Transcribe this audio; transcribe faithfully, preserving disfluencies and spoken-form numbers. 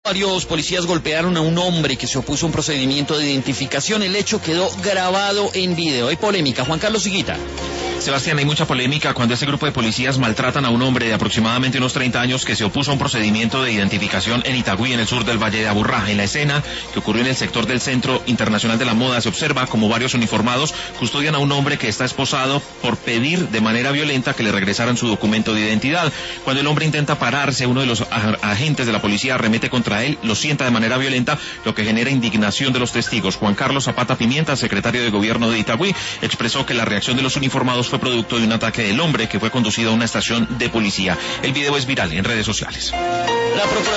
Varios policías golpearon a un hombre que se opuso a un procedimiento de identificación. El hecho quedó grabado en video. Hay polémica. Juan Carlos Higuita. Sebastián, hay mucha polémica cuando ese grupo de policías maltratan a un hombre de aproximadamente unos treinta años que se opuso a un procedimiento de identificación en Itagüí, en el sur del Valle de Aburrá. En la escena, que ocurrió en el sector del Centro Internacional de la Moda, se observa como varios uniformados custodian a un hombre que está esposado por pedir de manera violenta que le regresaran su documento de identidad. Cuando el hombre intenta pararse, uno de los agentes de la policía arremete contra él, lo sienta de manera violenta, lo que genera indignación de los testigos. Juan Carlos Zapata Pimienta, secretario de Gobierno de Itagüí, expresó que la reacción de los uniformados fue producto de un ataque del hombre que fue conducido a una estación de policía. El video es viral en redes sociales. La